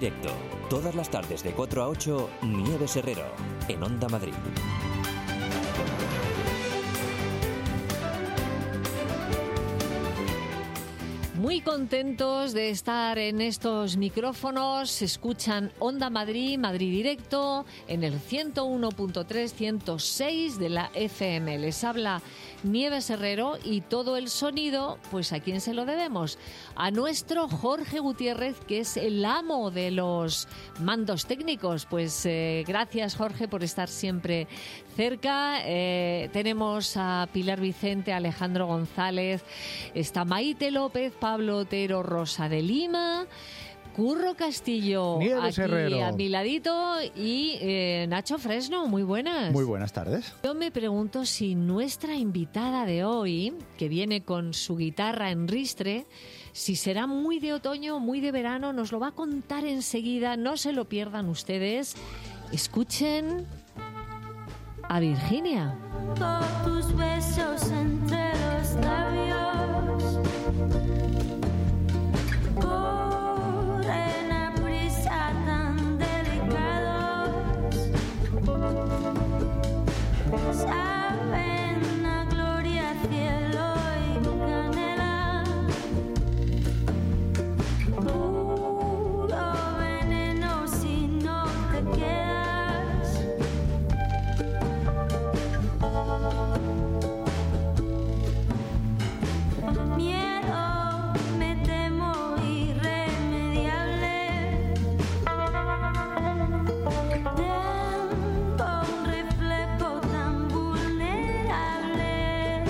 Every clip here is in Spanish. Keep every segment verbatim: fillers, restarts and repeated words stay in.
Directo. Todas las tardes de cuatro a ocho, Nieves Herrero, en Onda Madrid. Muy contentos de estar en estos micrófonos. Se escuchan Onda Madrid, Madrid Directo, en el ciento uno punto tres, ciento seis de la F M. Les habla Nieves Herrero y todo el sonido, pues ¿a quién se lo debemos? A nuestro Jorge Gutiérrez, que es el amo de los mandos técnicos. Pues eh, gracias, Jorge, por estar siempre cerca. Eh, tenemos a Pilar Vicente, Alejandro González, está Maite López, Pablo Otero, Rosa de Lima, Curro Castillo, Nieves aquí Herrero, a mi ladito, y eh, Nacho Fresno. Muy buenas. Muy buenas tardes. Yo me pregunto si nuestra invitada de hoy, que viene con su guitarra en ristre, si será muy de otoño, muy de verano. Nos lo va a contar enseguida. No se lo pierdan ustedes. Escuchen a Virginia. Con tus besos entre los labios, corren a prisa tan delicados, saben a gloria, cielo y canela, puro veneno si no te quedas. Miedo, me temo irremediable. Tengo un reflejo tan vulnerable.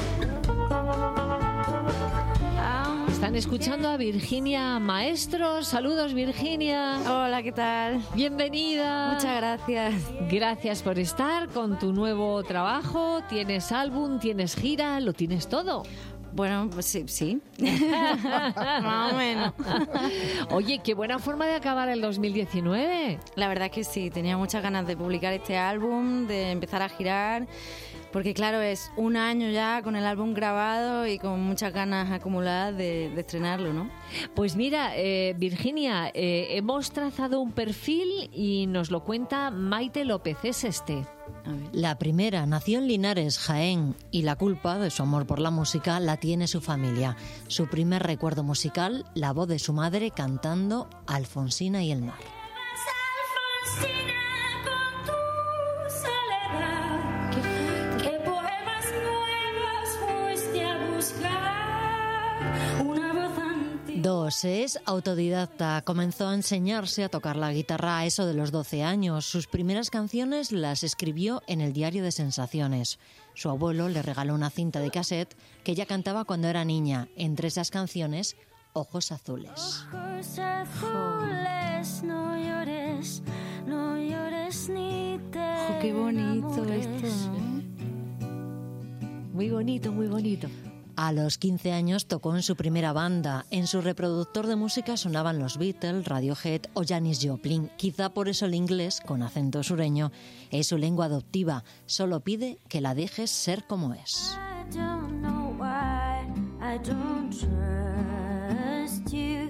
Están escuchando a Virginia Maestro. Saludos, Virginia. Hola, ¿qué tal? Bienvenida. Muchas gracias. Gracias por estar con tu nuevo trabajo. Tienes álbum, tienes gira, lo tienes todo. Bueno, pues sí, sí. Más o menos. Oye, qué buena forma de acabar el dos mil diecinueve. La verdad es que sí, tenía muchas ganas de publicar este álbum, de empezar a girar, porque claro, es un año ya con el álbum grabado y con muchas ganas acumuladas de, de estrenarlo, ¿no? Pues mira, eh, Virginia, eh, hemos trazado un perfil y nos lo cuenta Maite López. Es este. La primera nació en Linares, Jaén, y la culpa de su amor por la música la tiene su familia. Su primer recuerdo musical, la voz de su madre cantando Alfonsina y el mar. Alfonsina, con tu soledad, ¿qué poemas nuevos fuiste a buscar? Una voz antigua. Dos, es autodidacta. Comenzó a enseñarse a tocar la guitarra a eso de los doce años. Sus primeras canciones las escribió en el diario de Sensaciones. Su abuelo le regaló una cinta de cassette que ella cantaba cuando era niña. Entre esas canciones, Ojos Azules. Ojos azules, no llores, no llores ni te Oh, qué bonito enamores. esto, ¿no? Muy bonito, muy bonito. A los quince años tocó en su primera banda. En su reproductor de música sonaban los Beatles, Radiohead o Janis Joplin. Quizá por eso el inglés, con acento sureño, es su lengua adoptiva. Solo pide que la dejes ser como es. I don't know why I don't trust you.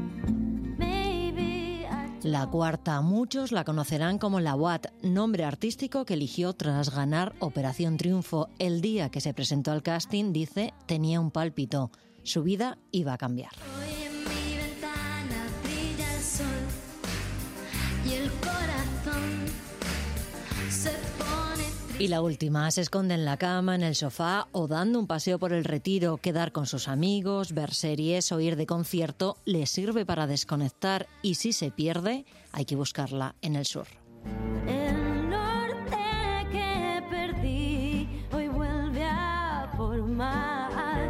Maybe I La cuarta, muchos la conocerán como La Watt, nombre artístico que eligió tras ganar Operación Triunfo. El día que se presentó al casting, dice, tenía un pálpito. Su vida iba a cambiar. Hoy en mi ventana brilla el sol y el corazón se pone triste. Y la última, se esconde en la cama, en el sofá o dando un paseo por el Retiro. Quedar con sus amigos, ver series o ir de concierto le sirve para desconectar y si se pierde, hay que buscarla en el sur. El norte que perdí hoy vuelve a por más.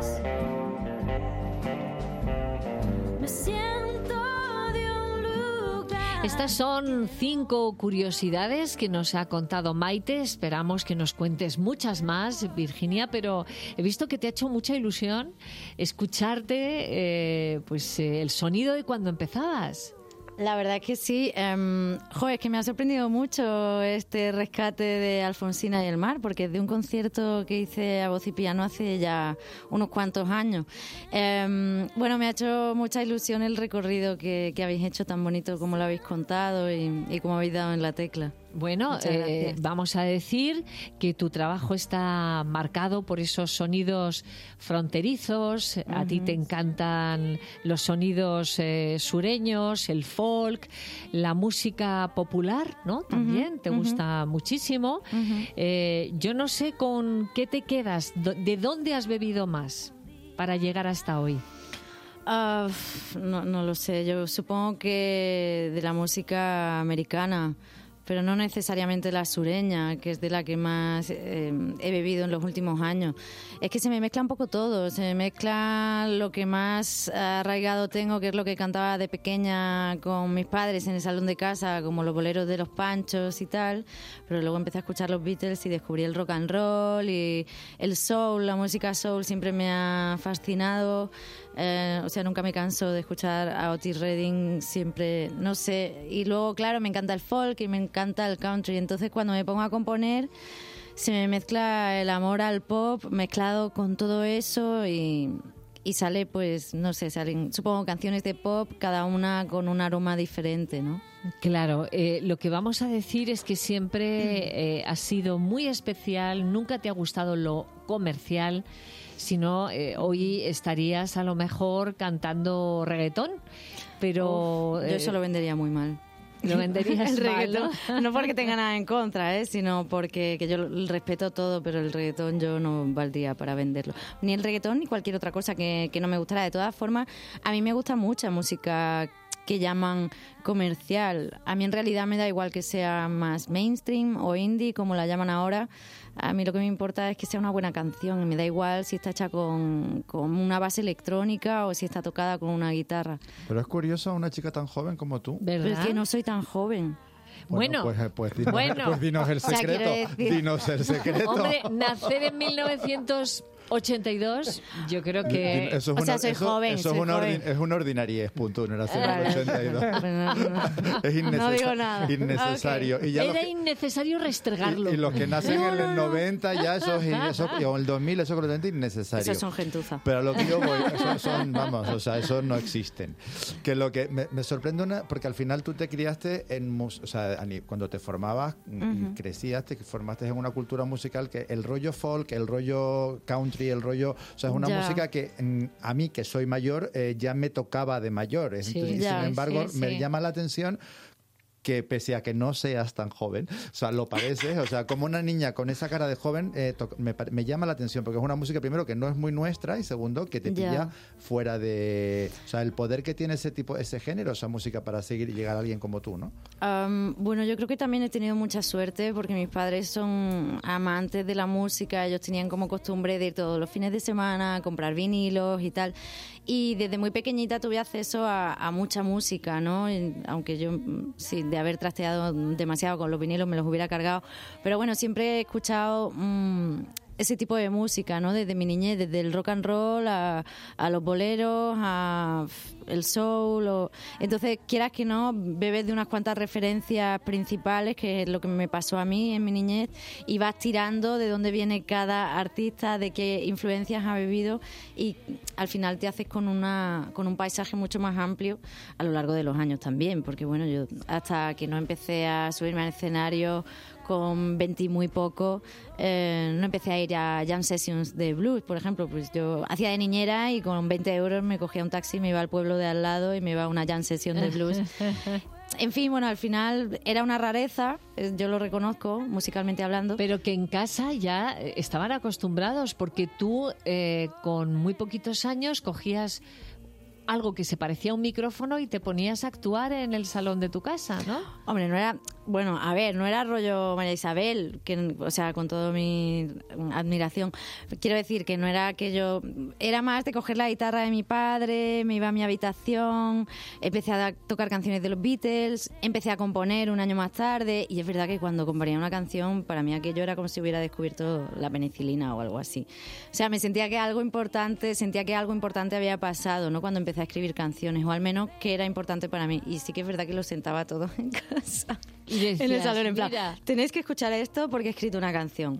Me siento de un lugar. Estas son cinco curiosidades que nos ha contado Maite. Esperamos que nos cuentes muchas más, Virginia, pero he visto que te ha hecho mucha ilusión escucharte eh, pues eh, el sonido de cuando empezabas. La verdad es que sí. Um, joder, es que me ha sorprendido mucho este rescate de Alfonsina y el mar, porque es de un concierto que hice a voz y piano hace ya unos cuantos años. Um, bueno, me ha hecho mucha ilusión el recorrido que, que habéis hecho, tan bonito como lo habéis contado y, y como habéis dado en la tecla. Bueno, eh, vamos a decir que tu trabajo está marcado por esos sonidos fronterizos. Uh-huh. A ti te encantan los sonidos eh, sureños, el folk, la música popular, ¿no? También uh-huh. te gusta uh-huh. muchísimo. Uh-huh. Eh, yo no sé con qué te quedas, ¿de dónde has bebido más para llegar hasta hoy? Uh, no, no lo sé, yo supongo que de la música americana, pero no necesariamente la sureña, que es de la que más eh, he bebido en los últimos años. Es que se me mezcla un poco todo, se me mezcla lo que más arraigado tengo, que es lo que cantaba de pequeña con mis padres en el salón de casa, como los boleros de los Panchos y tal, pero luego empecé a escuchar los Beatles y descubrí el rock and roll y el soul, la música soul siempre me ha fascinado. Eh, o sea, nunca me canso de escuchar a Otis Redding, siempre, no sé. Y luego, claro, me encanta el folk y me encanta el country. Entonces, cuando me pongo a componer, se me mezcla el amor al pop mezclado con todo eso y, y sale, pues, no sé, salen, supongo, canciones de pop, cada una con un aroma diferente, ¿no? Claro, eh, lo que vamos a decir es que siempre eh, has sido muy especial, nunca te ha gustado lo comercial, sino eh, hoy estarías a lo mejor cantando reggaetón, pero... Uf, yo eso lo vendería muy mal. Lo venderías el mal, reggaetón, ¿no? no porque tenga nada en contra, ¿eh? Sino porque que yo respeto todo, pero el reggaetón yo no valdría para venderlo. Ni el reggaetón ni cualquier otra cosa que, que no me gustara. De todas formas, a mí me gusta mucha música que llaman comercial. A mí en realidad me da igual que sea más mainstream o indie, como la llaman ahora. A mí lo que me importa es que sea una buena canción y me da igual si está hecha con, con una base electrónica o si está tocada con una guitarra. Pero es curioso una chica tan joven como tú. ¿Verdad? Pero es que no soy tan joven. Bueno, bueno pues, pues, dinos, bueno. pues dinos el secreto. O sea, decir... Dinos el secreto. Hombre, nacer en mil novecientos ochenta y dos, yo creo que... Eso es o sea, una, soy eso, joven, eso soy es, una joven. ordin, es una ordinariez, punto, no nacer en el ochenta y dos. No, no, Es innecesario. no digo nada. Innecesario. Okay. Y ya Era que, innecesario restregarlo. Y, y los que nacen no, en no, el no. noventa ya eso, y eso o el dos mil, eso es completamente innecesario. Esos son gentuza. Pero a lo que yo voy, eso son, vamos, o sea, esos no existen. Que lo que me, me sorprende una, porque al final tú te criaste en, o sea, cuando te formabas uh-huh. y crecías, te formaste en una cultura musical que el rollo folk, el rollo country, el rollo, o sea, es una ya. música que a mí, que soy mayor, eh, ya me tocaba de mayor. Sí, Entonces, ya, sin embargo, sí, me sí. llama la atención que pese a que no seas tan joven, o sea, lo pareces, o sea, como una niña con esa cara de joven, eh, to- me, me llama la atención, porque es una música, primero, que no es muy nuestra, y segundo, que te pilla Ya. fuera de... O sea, el poder que tiene ese tipo, ese género, esa música, para seguir y llegar a alguien como tú, ¿no? Um, bueno, yo creo que también he tenido mucha suerte porque mis padres son amantes de la música, ellos tenían como costumbre de ir todos los fines de semana a comprar vinilos y tal, y desde muy pequeñita tuve acceso a, a mucha música, ¿no? Y, aunque yo, sí, de haber trasteado demasiado con los vinilos me los hubiera cargado, pero bueno, siempre he escuchado mmm, ese tipo de música, ¿no? Desde mi niñez, desde el rock and roll a, a los boleros, a el soul, o... entonces quieras que no, bebes de unas cuantas referencias principales, que es lo que me pasó a mí en mi niñez, y vas tirando de dónde viene cada artista, de qué influencias ha bebido, y al final te haces con una con un paisaje mucho más amplio a lo largo de los años también, porque bueno, yo hasta que no empecé a subirme al escenario con veinte y muy poco, eh, no empecé a ir a jam sessions de blues, por ejemplo, pues yo hacía de niñera y con veinte euros me cogía un taxi, me iba al pueblo de al lado y me iba a una jam session de blues. En fin, bueno, al final era una rareza, yo lo reconozco, musicalmente hablando. Pero que en casa ya estaban acostumbrados, porque tú eh, con muy poquitos años cogías algo que se parecía a un micrófono y te ponías a actuar en el salón de tu casa, ¿no? Hombre, no era... Bueno, a ver, no era rollo María Isabel, que, o sea, con toda mi admiración. Quiero decir que no era que yo... Era más de coger la guitarra de mi padre, me iba a mi habitación, empecé a tocar canciones de los Beatles, empecé a componer un año más tarde, y es verdad que cuando componía una canción, para mí aquello era como si hubiera descubierto la penicilina o algo así. O sea, me sentía que algo importante, sentía que algo importante había pasado, ¿no? Cuando empecé a escribir canciones, o al menos que era importante para mí. Y sí que es verdad que lo sentaba todo en casa. Y decías, en el salón, en plan, mira, tenéis que escuchar esto porque he escrito una canción.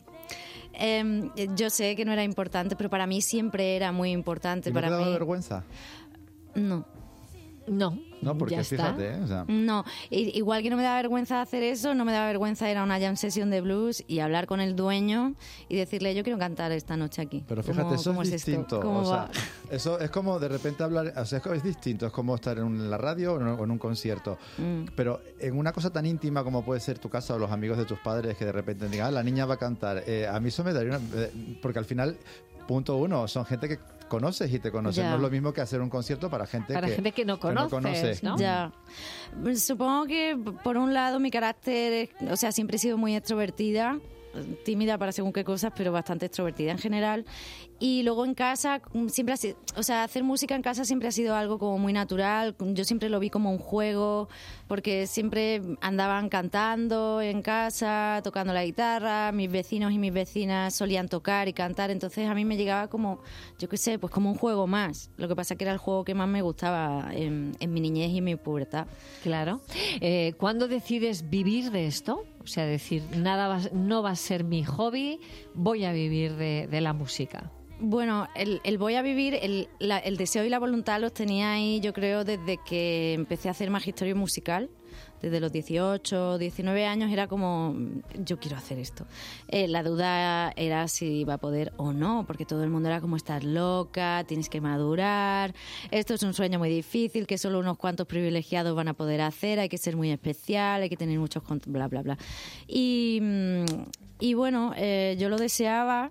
Eh, yo sé que no era importante, pero para mí siempre era muy importante. ¿Y no para te daba mí... vergüenza? No. no, No, porque ya está. fíjate, ¿eh? O sea, No, I- igual que no me da vergüenza hacer eso, no me da vergüenza ir a una jam session de blues y hablar con el dueño y decirle, yo quiero cantar esta noche aquí. pero fíjate, ¿Cómo- eso cómo es esto? distinto. ¿Cómo O sea, va? eso es como de repente hablar, o sea, es, es distinto, es como estar en, un- en la radio o en, o en un concierto. Mm. Pero en una cosa tan íntima como puede ser tu casa o los amigos de tus padres que de repente digan, ah, la niña va a cantar. Eh, a mí eso me daría una... eh, porque al final, punto uno, son gente que conoces y te conoces. Ya. No es lo mismo que hacer un concierto para gente Para que, gente que no conoces, conoce. ¿no? Ya. Supongo que, por un lado, mi carácter, es- o sea, siempre he sido muy extrovertida, tímida para según qué cosas, pero bastante extrovertida en general. Y luego en casa, siempre ha sido, o sea, hacer música en casa siempre ha sido algo como muy natural. Yo siempre lo vi como un juego, porque siempre andaban cantando en casa, tocando la guitarra, mis vecinos y mis vecinas solían tocar y cantar, entonces a mí me llegaba como, yo qué sé, pues como un juego más. Lo que pasa que era el juego que más me gustaba en, en mi niñez y en mi pubertad. Claro. Eh, ¿Cuándo decides vivir de esto? O sea, decir, nada va, no va a ser mi hobby, voy a vivir de, de la música. Bueno, el, el voy a vivir, el, la- el deseo y la voluntad los tenía ahí, yo creo, desde que empecé a hacer magisterio musical. Desde los dieciocho, diecinueve años era como, yo quiero hacer esto. Eh, la duda era si iba a poder o no, porque todo el mundo era como, estás loca, tienes que madurar, esto es un sueño muy difícil que solo unos cuantos privilegiados van a poder hacer, hay que ser muy especial, hay que tener muchos... cont- bla, bla, bla. Y, mm, y bueno, eh, yo lo deseaba...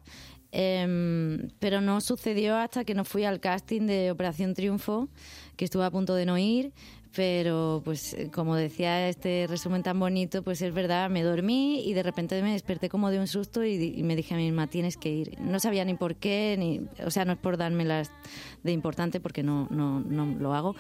Em, pero no sucedió hasta que no fui al casting de Operación Triunfo, que estuve a punto de no ir, pero pues eh, como decía este resumen tan bonito, pues es verdad, me dormí y de repente me desperté como de un susto y, y me dije a mí misma, tienes que ir. No sabía ni por qué, ni, o sea, no es por dármelas de importante porque no, no, no lo hago,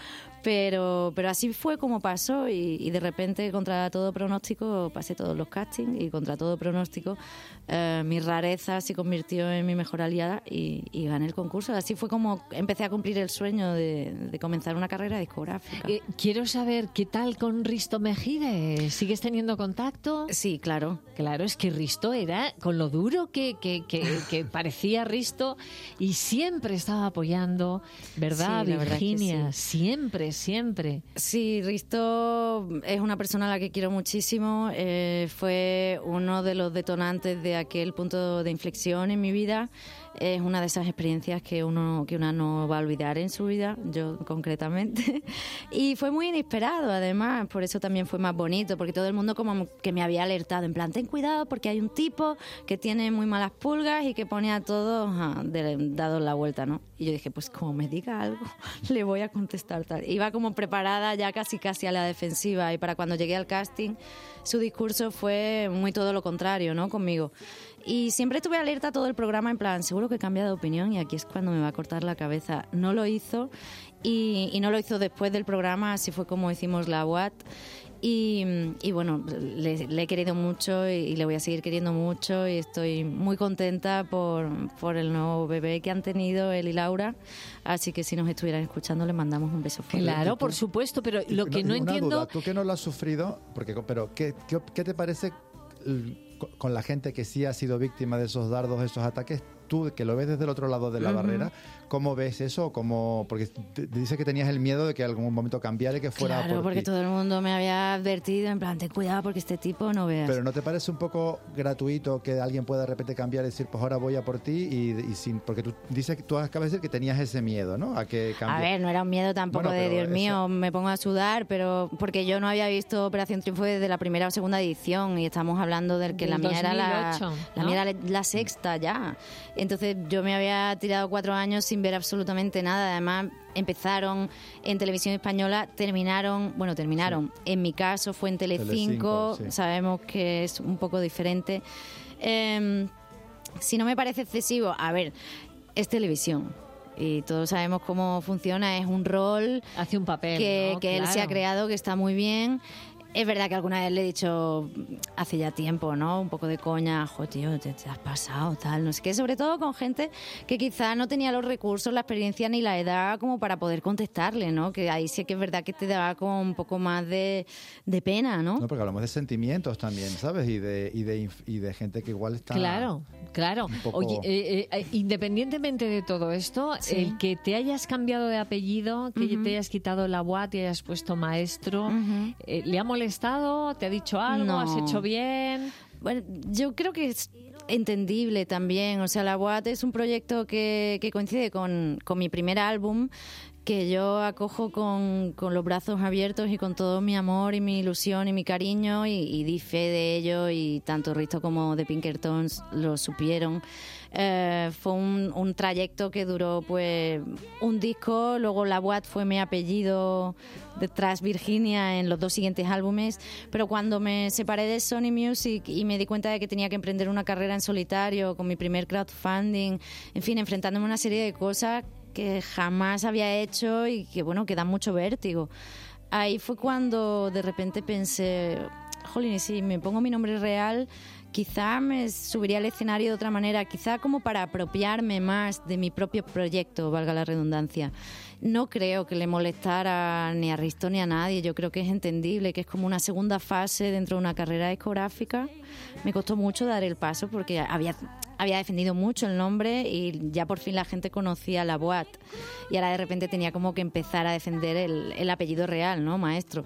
pero, pero así fue como pasó y, y de repente contra todo pronóstico pasé todos los castings y contra todo pronóstico eh, mi rareza se convirtió en mi mejor aliada y, y gané el concurso. Así fue como empecé a cumplir el sueño de, de comenzar una carrera discográfica. Eh, quiero saber, ¿qué tal con Risto Mejide? ¿Sigues teniendo contacto? Sí, claro. Claro, es que Risto era, con lo duro que, que, que, que parecía Risto, y siempre estaba apoyando, ¿verdad, Sí, la verdad es que Virginia? Siempre, siempre. Sí, Risto es una persona a la que quiero muchísimo. Eh, fue uno de los detonantes de aquel punto de inflexión en mi vida. Es una de esas experiencias que uno que una no va a olvidar en su vida, yo concretamente. Y fue muy inesperado, además, por eso también fue más bonito, porque todo el mundo como que me había alertado, en plan, ten cuidado porque hay un tipo que tiene muy malas pulgas y que pone a todos ah, de, dados la vuelta, ¿no? Y yo dije, pues como me diga algo, le voy a contestar tal. Iba como preparada ya casi casi a la defensiva y para cuando llegué al casting, su discurso fue muy todo lo contrario, ¿no? Conmigo. Y siempre estuve alerta todo el programa en plan, seguro que cambia de opinión y aquí es cuando me va a cortar la cabeza. No lo hizo y, y no lo hizo después del programa, así fue como hicimos la U A T. Y, y bueno, le, le he querido mucho y, y le voy a seguir queriendo mucho y estoy muy contenta por, por el nuevo bebé que han tenido él y Laura. Así que si nos estuvieran escuchando, les mandamos un beso fuerte. Claro, por supuesto, pero lo que no una entiendo... duda, tú que no lo has sufrido, porque, pero ¿qué, qué, qué te parece l- con la gente que sí ha sido víctima de esos dardos, esos ataques? Tú, que lo ves desde el otro lado de la Ujú. barrera, ¿cómo ves eso? ¿Cómo, porque te, te dice que tenías el miedo de que algún momento cambiara y que fuera Claro, por porque ti. todo el mundo me había advertido, en plan, ten cuidado porque este tipo no veas. Pero ¿no te parece un poco gratuito que alguien pueda de repente cambiar y decir, pues ahora voy a por ti? Y, y sin, porque tú dices que tú acabas de decir que tenías ese miedo, ¿no? A que cambie. A ver, no era un miedo tampoco Bueno, de, pero Dios mío, eso- me pongo a sudar, pero porque yo no había visto Operación Triunfo desde la primera o segunda edición y estamos hablando del que Del la mía era la, dos mil ocho, la ¿no? mía era la sexta ya. Entonces yo me había tirado cuatro años sin ver absolutamente nada. Además, empezaron en Televisión Española, terminaron, bueno, terminaron. Sí. En mi caso fue en Telecinco, sí. Sabemos que es un poco diferente. Eh, si no me parece excesivo, a ver, es televisión. Y todos sabemos cómo funciona, es un rol. Hace un papel, que, ¿no? que Claro. él se ha creado, que está muy bien. Es verdad que alguna vez le he dicho hace ya tiempo, ¿no? Un poco de coña, jo, tío, te, te has pasado, tal, no sé qué. Sobre todo con gente que quizá no tenía los recursos, la experiencia ni la edad como para poder contestarle, ¿no? Que ahí sí que es verdad que te da como un poco más de, de pena, ¿no? No, porque hablamos de sentimientos también, ¿sabes? Y de, y de, y de gente que igual está... Claro, claro. Poco... Oye, eh, eh, independientemente de todo esto, sí. El que te hayas cambiado de apellido, que uh-huh. te hayas quitado la U A T y hayas puesto maestro, uh-huh. eh, ¿le ha molestado? ¿Te ha dicho algo? No. ¿Has hecho bien? Bueno, yo creo que es entendible también. O sea, la U A T es un proyecto que, que coincide con, con mi primer álbum, que yo acojo con, con los brazos abiertos y con todo mi amor y mi ilusión y mi cariño, y, y di fe de ello, y tanto Risto como The Pinkertons lo supieron. Eh, fue un, un trayecto que duró pues un disco, luego la U A T fue mi apellido detrás Virginia en los dos siguientes álbumes, pero cuando me separé de Sony Music y me di cuenta de que tenía que emprender una carrera en solitario con mi primer crowdfunding, en fin, enfrentándome a una serie de cosas que jamás había hecho y que, bueno, que dan mucho vértigo. Ahí fue cuando de repente pensé, jolín, si me pongo mi nombre real, quizá me subiría al escenario de otra manera, quizá como para apropiarme más de mi propio proyecto, valga la redundancia. No creo que le molestara ni a Risto ni a nadie, yo creo que es entendible, que es como una segunda fase dentro de una carrera discográfica. Me costó mucho dar el paso porque había, había defendido mucho el nombre y ya por fin la gente conocía la U A T, y ahora de repente tenía como que empezar a defender el, el apellido real, ¿no? Maestro.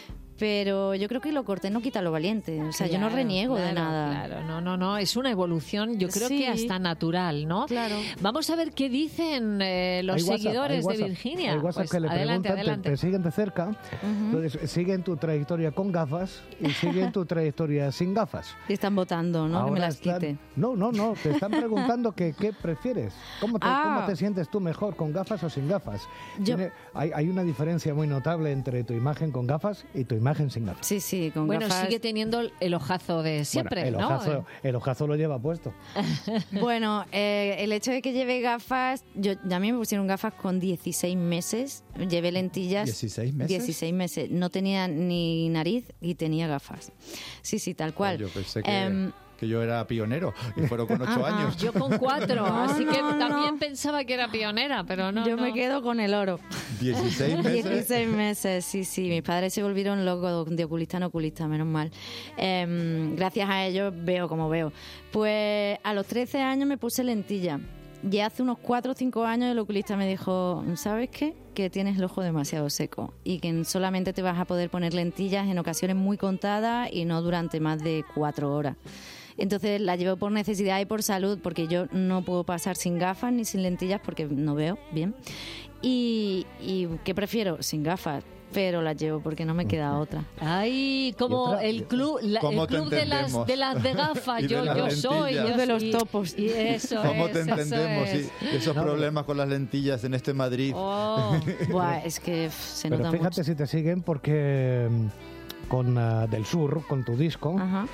Pero yo creo que lo cortés no quita lo valiente. O sea, claro, yo no reniego claro, de nada. Claro, no, no, no. Es una evolución, yo creo sí. que hasta natural, ¿no? Claro. Vamos a ver qué dicen eh, los hay seguidores WhatsApp, de Virginia. Hay WhatsApp pues, que le adelante, preguntan, adelante. Te, te siguen de cerca, uh-huh. Entonces siguen tu trayectoria con gafas y siguen tu trayectoria sin gafas. Y están votando, ¿no? Ahora que me las están, quite. No, no, no. Te están preguntando que qué prefieres. ¿Cómo te, ah. ¿Cómo te sientes tú mejor, con gafas o sin gafas? Yo... Tiene, hay, hay una diferencia muy notable entre tu imagen con gafas y tu imagen sin gafas. Sí, sí, con bueno, gafas. sigue teniendo el ojazo de siempre, bueno, el ¿no? Ojazo, el ojazo lo lleva puesto. Bueno, eh, el hecho de que lleve gafas, yo, ya a mí me pusieron gafas con dieciséis meses, llevé lentillas. ¿dieciséis meses? dieciséis meses. No tenía ni nariz y tenía gafas. Sí, sí, tal cual. Yo pensé que... Um, que yo era pionero y fueron con ocho ah, años. Yo con cuatro, no, así que no, también no. pensaba que era pionera, pero no. Yo no. me quedo con el oro. ¿dieciséis meses? dieciséis meses, sí, sí. Mis padres se volvieron locos de oculista en oculista, menos mal. Eh, gracias a ellos veo como veo. Pues a los trece años me puse lentilla. Y hace unos cuatro o cinco años el oculista me dijo, ¿sabes qué? Que tienes el ojo demasiado seco y que solamente te vas a poder poner lentillas en ocasiones muy contadas y no durante más de cuatro horas. Entonces la llevo por necesidad y por salud, porque yo no puedo pasar sin gafas ni sin lentillas porque no veo bien. Y, y ¿qué prefiero? Sin gafas, pero las llevo porque no me queda otra. Ay, como otra, el club, la, el club de las de las de gafas, yo, de yo soy lentillas. yo de los y, topos. Y eso ¿Cómo es, te eso entendemos? es. Sí, esos no, problemas con las lentillas en este Madrid. Oh. Buah, es que pff, se pero nota fíjate mucho. si te siguen porque con uh, Del Sur, con tu disco,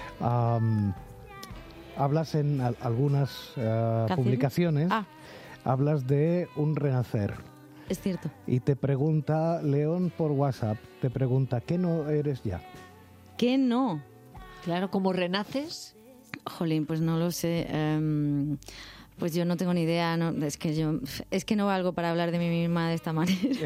um, hablas en a, algunas uh, publicaciones, ah. hablas de un renacer. Es cierto. Y te pregunta León por WhatsApp, te pregunta, ¿qué no eres ya? ¿Qué no? Claro, ¿cómo renaces? Jolín, pues no lo sé. Um, pues yo no tengo ni idea. No, es que yo es que no valgo para hablar de mí misma de esta manera.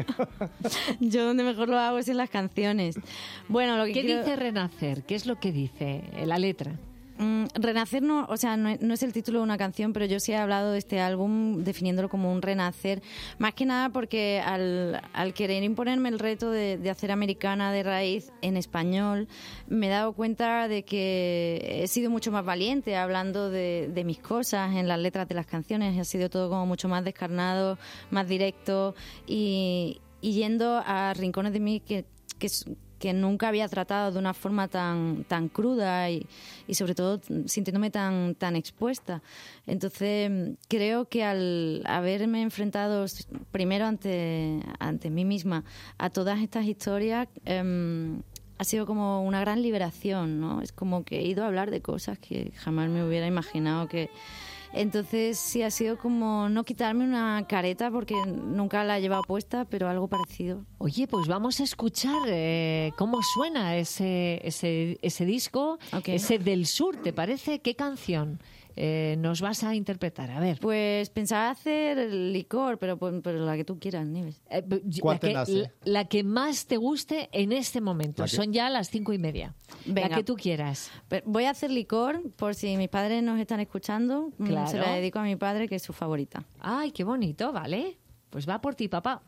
Yo donde mejor lo hago es en las canciones. Bueno, lo que ¿Qué quiero... dice renacer? ¿Qué es lo que dice la letra? Mm, renacer no, o sea, no, no es el título de una canción, pero yo sí he hablado de este álbum definiéndolo como un renacer, más que nada porque al, al querer imponerme el reto de, de hacer americana de raíz en español, me he dado cuenta de que he sido mucho más valiente hablando de, de mis cosas en las letras de las canciones, ha sido todo como mucho más descarnado, más directo y, y yendo a rincones de mí que, que que nunca había tratado de una forma tan, tan cruda y, y sobre todo sintiéndome tan, tan expuesta. Entonces creo que al haberme enfrentado primero ante, ante mí misma a todas estas historias, eh, ha sido como una gran liberación, ¿no? Es como que he ido a hablar de cosas que jamás me hubiera imaginado que... Entonces sí ha sido como no quitarme una careta porque nunca la he llevado puesta, pero algo parecido. Oye, pues vamos a escuchar eh, cómo suena ese, ese, ese disco, okay. Ese Del Sur, ¿te parece? ¿Qué canción eh, nos vas a interpretar? A ver. Pues pensaba hacer Licor, pero, pero la que tú quieras, Nieves. Eh, la, que, la, la que más te guste en este momento. Son ya las cinco y media. Venga. La que tú quieras. Voy a hacer Licor, por si mis padres nos están escuchando. Claro. Se la dedico a mi padre, que es su favorita. Ay, qué bonito, vale. Pues va por ti, papá.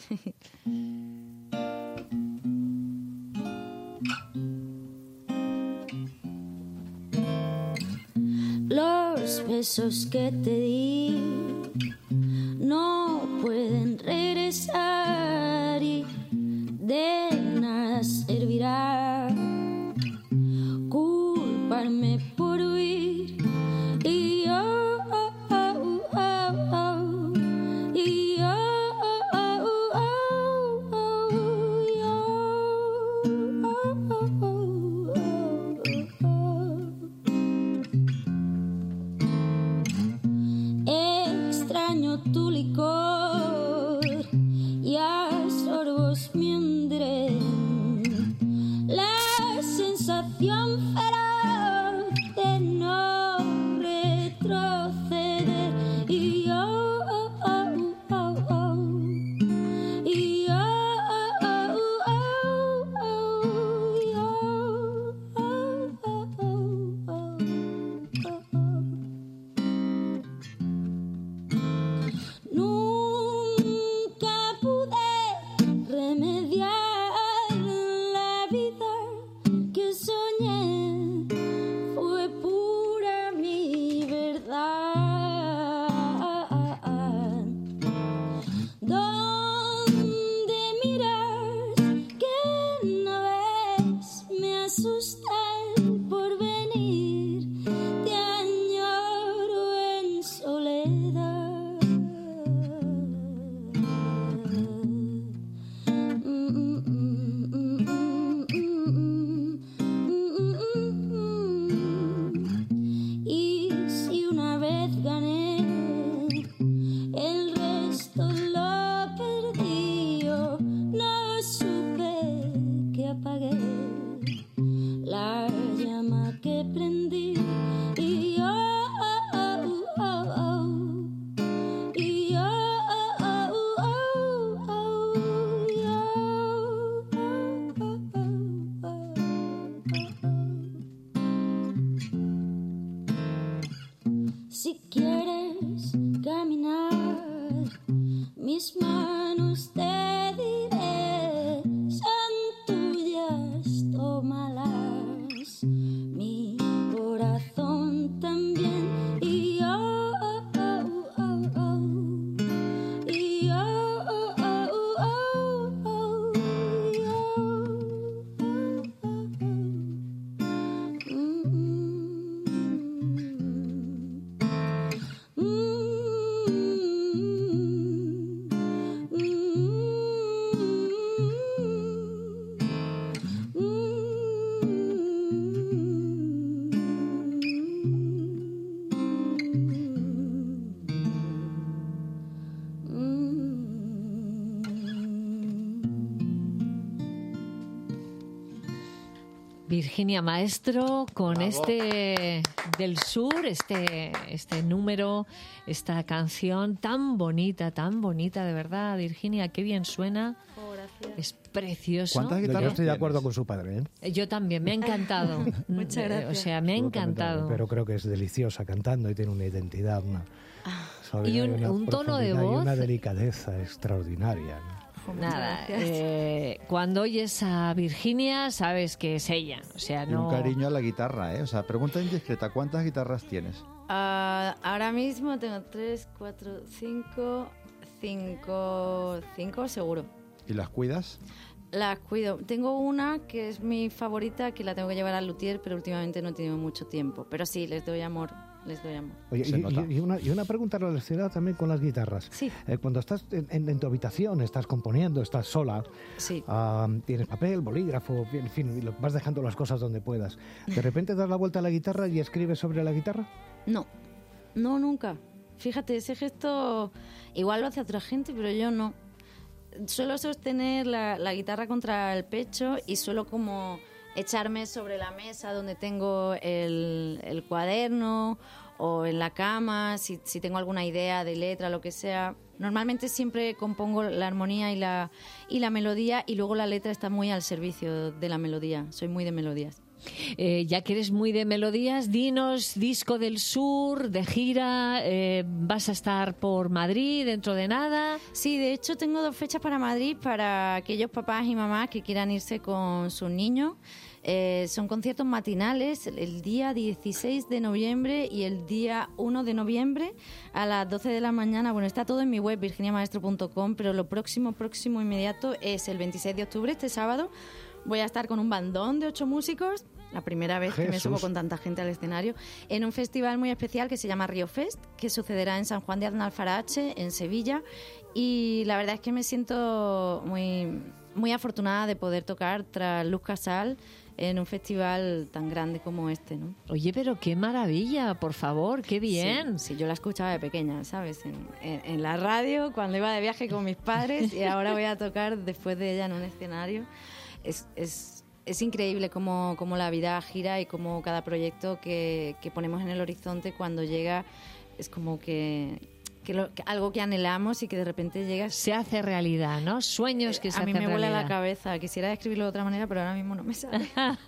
Los besos que te di no pueden regresar y de nada servirá culparme por huir y yo oh, oh, oh, oh, y yo oh, oh, oh, oh, yo, oh, oh, oh, oh, oh. Extraño tu licor y a sorbos me hundré la sensación feroz de no retroceder y yo oh, oh, oh, oh, y yo oh, oh, oh, oh, yo, oh, oh, oh, oh, oh. Nunca pude remediar la vida que soñé, fue pura mi verdad. ¿Dónde miras que no ves? Me asusta el porvenir, te añoro en soledad. Y si una vez gané, el resto lo perdí. Yo no supe que apagué la llama que prendí. Y yo oh, oh, oh, oh, y yo oh, oh, oh, oh, yo, oh, oh, oh, oh, oh. Si quieres caminar, mis manos te diré, son tuyas, tómalas, mi corazón también. Y yo oh, oh, oh, oh, y yo oh, oh, oh, oh, yo, oh, oh, oh. Mm, Virginia Maestro con Bravo. Este Del Sur, este, este número, esta canción tan bonita, tan bonita, de verdad, Virginia, qué bien suena. Oh, gracias. Es precioso. ¿Cuántas Yo guitarras estoy de tienes? acuerdo con su padre, ¿eh? Yo también, me ha encantado. Muchas gracias. O sea, me ha encantado. Pero creo que es deliciosa cantando y tiene una identidad, una, Y un- una un tono de profundidad y voz. una delicadeza extraordinaria, ¿no? Nada, Gracias. eh, cuando oyes a Virginia sabes que es ella. O sea, Y no. un cariño a la guitarra, ¿eh? O sea, pregunta indiscreta, ¿cuántas guitarras tienes? Ah, ahora mismo tengo tres, cuatro, cinco, cinco, cinco seguro. ¿Y las cuidas? Las cuido. Tengo una que es mi favorita, que la tengo que llevar al luthier, pero últimamente no he tenido mucho tiempo. Pero sí, les doy amor, les doy amor. Oye, y, y, una, y una pregunta relacionada también con las guitarras. Sí. Eh, cuando estás en, en, en tu habitación, estás componiendo, estás sola, sí. uh, tienes papel, bolígrafo, en fin, y vas dejando las cosas donde puedas. ¿De repente das la vuelta a la guitarra y escribes sobre la guitarra? No, no, nunca. Fíjate, ese gesto igual lo hace otra gente, pero yo no. Suelo sostener la, la guitarra contra el pecho y suelo como echarme sobre la mesa donde tengo el, el cuaderno o en la cama, si, si tengo alguna idea de letra, lo que sea. Normalmente siempre compongo la armonía y la, y la melodía, y luego la letra está muy al servicio de la melodía. Soy muy de melodías. Eh, ya que eres muy de melodías, dinos, Disco del Sur, de gira, eh, ¿vas a estar por Madrid dentro de nada? Sí, de hecho tengo dos fechas para Madrid para aquellos papás y mamás que quieran irse con sus niños. Eh, son conciertos matinales el día dieciséis de noviembre y el día uno de noviembre a las doce de la mañana. Bueno, está todo en mi web, virginia maestro punto com, pero lo próximo, próximo inmediato es el veintiséis de octubre, este sábado. Voy a estar con un bandón de ocho músicos, la primera vez Jesús. que me subo con tanta gente al escenario, en un festival muy especial que se llama Río Fest, que sucederá en San Juan de Aznalfarache, en Sevilla. Y la verdad es que me siento muy, muy afortunada de poder tocar tras Luz Casal en un festival tan grande como este, ¿no? Oye, pero qué maravilla, por favor, qué bien. Sí, sí, yo la escuchaba de pequeña, ¿sabes? En, en, en la radio, cuando iba de viaje con mis padres, y ahora voy a tocar después de ella en un escenario. Es, es, es increíble cómo, cómo la vida gira y cómo cada proyecto que, que ponemos en el horizonte, cuando llega, es como que... Que, lo, que algo que anhelamos y que de repente llega... Se hace realidad, ¿no? Sueños que se hacen realidad. A mí me vuela realidad. la cabeza. Quisiera describirlo de otra manera, pero ahora mismo no me sale.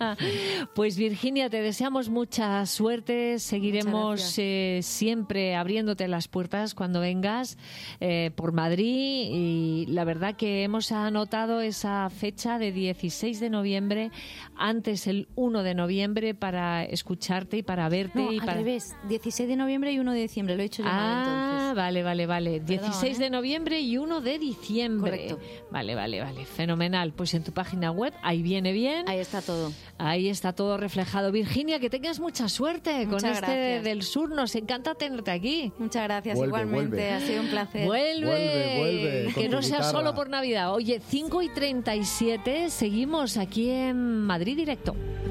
Pues Virginia, te deseamos mucha suerte. Seguiremos eh, siempre abriéndote las puertas cuando vengas eh, por Madrid. Y la verdad que hemos anotado esa fecha de dieciséis de noviembre, antes el uno de noviembre, para escucharte y para verte. No, y al para... revés. dieciséis de noviembre y uno de diciembre. Lo he dicho yo ah, mal, entonces. Vale, vale, vale. Perdón, dieciséis ¿eh? de noviembre y uno de diciembre. Correcto. Vale, vale, vale. Fenomenal. Pues en tu página web, ahí viene bien. Ahí está todo. Ahí está todo reflejado. Virginia, que tengas mucha suerte Muchas con este gracias. del sur. Nos encanta tenerte aquí. Muchas gracias. Vuelve, Igualmente. vuelve. Ha sido un placer. Vuelve, Vuelve, vuelve con que tu no sea guitarra. solo por Navidad. Oye, cinco y treinta y siete, seguimos aquí en Madrid Directo.